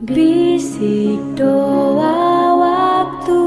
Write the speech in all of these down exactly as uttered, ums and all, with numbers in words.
Bisik doa waktu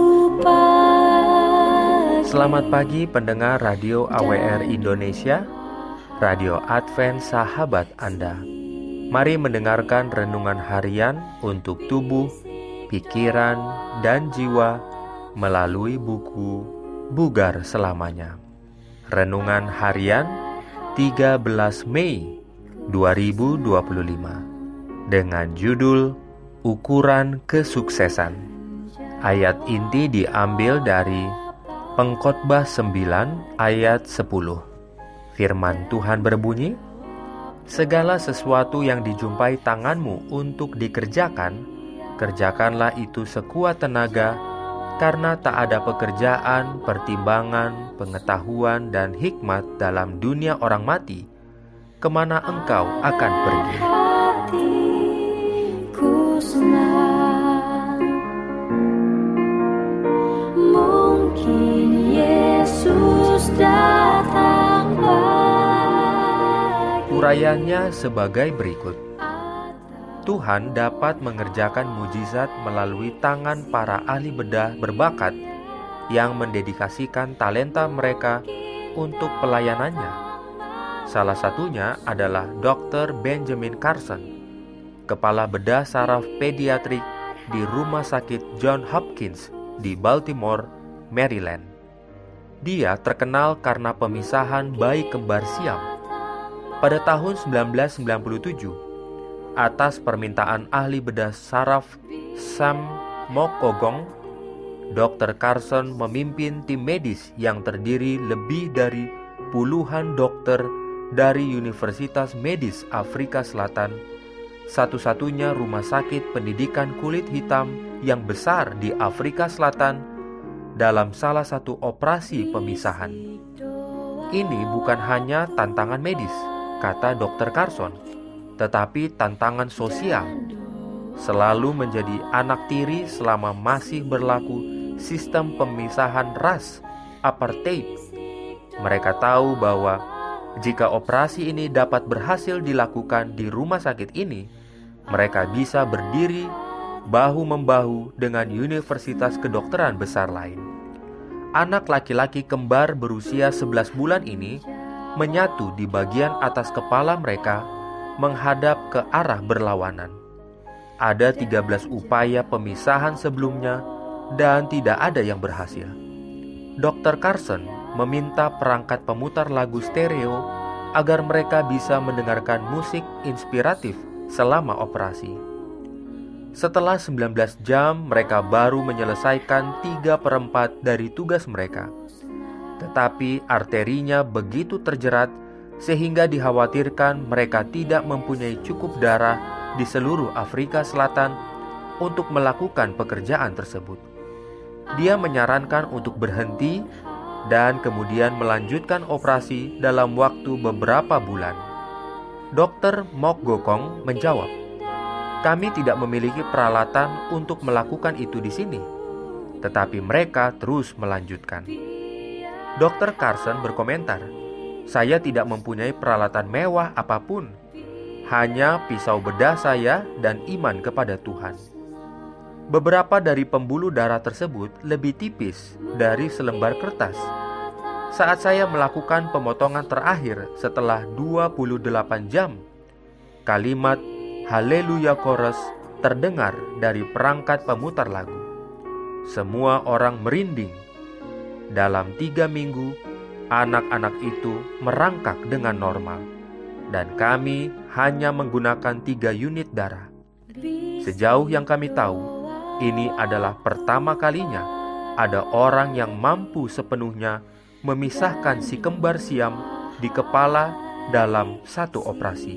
pagi. Selamat pagi pendengar Radio A W R Indonesia, Radio Advent sahabat Anda. Mari mendengarkan renungan harian untuk tubuh, pikiran, dan jiwa melalui buku Bugar Selamanya. Renungan harian tiga belas Mei dua ribu dua puluh lima dengan judul Ukuran Kesuksesan. Ayat inti diambil dari Pengkhotbah sembilan ayat sepuluh. Firman Tuhan berbunyi, "Segala sesuatu yang dijumpai tanganmu untuk dikerjakan, kerjakanlah itu sekuat tenaga, karena tak ada pekerjaan, pertimbangan, pengetahuan, dan hikmat dalam dunia orang mati, kemana engkau akan pergi." Hatiku senang, mungkin Yesus datang pagi. Urayanya sebagai berikut. Tuhan dapat mengerjakan mujizat melalui tangan para ahli bedah berbakat yang mendedikasikan talenta mereka untuk pelayanannya. Salah satunya adalah dokter Benjamin Carson, kepala bedah saraf pediatrik di Rumah Sakit John Hopkins di Baltimore, Maryland. Dia terkenal karena pemisahan bayi kembar siam. Pada tahun sembilan belas sembilan puluh tujuh, atas permintaan ahli bedah saraf Sam Mokogong, dokter Carson memimpin tim medis yang terdiri lebih dari puluhan dokter dari Universitas Medis Afrika Selatan, satu-satunya rumah sakit pendidikan kulit hitam yang besar di Afrika Selatan, dalam salah satu operasi pemisahan. Ini bukan hanya tantangan medis, kata dokter Carson, tetapi tantangan sosial. Selalu menjadi anak tiri selama masih berlaku sistem pemisahan ras apartheid. Mereka tahu bahwa jika operasi ini dapat berhasil dilakukan di rumah sakit ini, mereka bisa berdiri bahu-membahu dengan universitas kedokteran besar lain. Anak laki-laki kembar berusia sebelas bulan ini menyatu di bagian atas kepala mereka menghadap ke arah berlawanan. Ada tiga belas upaya pemisahan sebelumnya dan tidak ada yang berhasil. dokter Carson meminta perangkat pemutar lagu stereo agar mereka bisa mendengarkan musik inspiratif selama operasi. Setelah sembilan belas jam, mereka baru menyelesaikan tiga per empat dari tugas mereka. Tetapi arterinya begitu terjerat sehingga dikhawatirkan mereka tidak mempunyai cukup darah di seluruh Afrika Selatan untuk melakukan pekerjaan tersebut. Dia menyarankan untuk berhenti dan kemudian melanjutkan operasi dalam waktu beberapa bulan. dokter Mokgokong menjawab, "Kami tidak memiliki peralatan untuk melakukan itu di sini." Tetapi mereka terus melanjutkan. dokter Carson berkomentar, "Saya tidak mempunyai peralatan mewah apapun, hanya pisau bedah saya dan iman kepada Tuhan." Beberapa dari pembuluh darah tersebut lebih tipis dari selembar kertas. Saat saya melakukan pemotongan terakhir setelah dua puluh delapan jam, kalimat Haleluya Chorus terdengar dari perangkat pemutar lagu. Semua orang merinding. Dalam tiga minggu, anak-anak itu merangkak dengan normal, dan kami hanya menggunakan tiga unit darah. Sejauh yang kami tahu, ini adalah pertama kalinya ada orang yang mampu sepenuhnya memisahkan si kembar siam di kepala dalam satu operasi.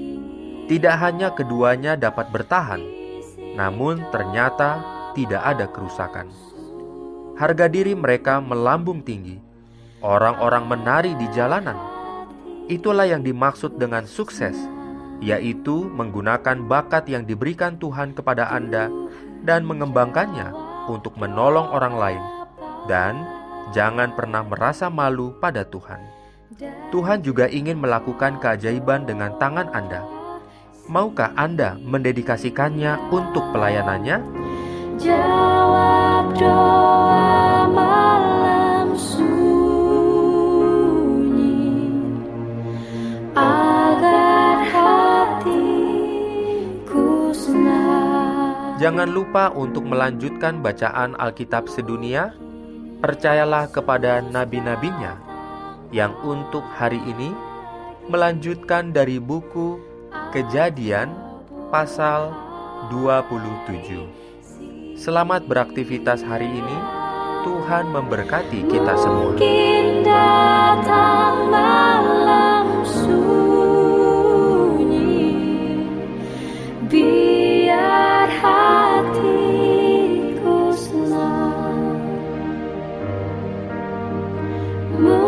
Tidak hanya keduanya dapat bertahan, namun ternyata tidak ada kerusakan. Harga diri mereka melambung tinggi. Orang-orang menari di jalanan. Itulah yang dimaksud dengan sukses, yaitu menggunakan bakat yang diberikan Tuhan kepada Anda dan mengembangkannya untuk menolong orang lain. Dan jangan pernah merasa malu pada Tuhan. Tuhan juga ingin melakukan keajaiban dengan tangan Anda. Maukah Anda mendedikasikannya untuk pelayanannya? Jawab doa malam sunyi, agar hatiku senang. Jangan lupa untuk melanjutkan bacaan Alkitab sedunia. Percayalah kepada nabi-nabinya yang untuk hari ini melanjutkan dari buku Kejadian pasal dua puluh tujuh. Selamat beraktivitas hari ini. Tuhan memberkati kita semua. Mungkin datang malam sunyi, biar hatiku senang.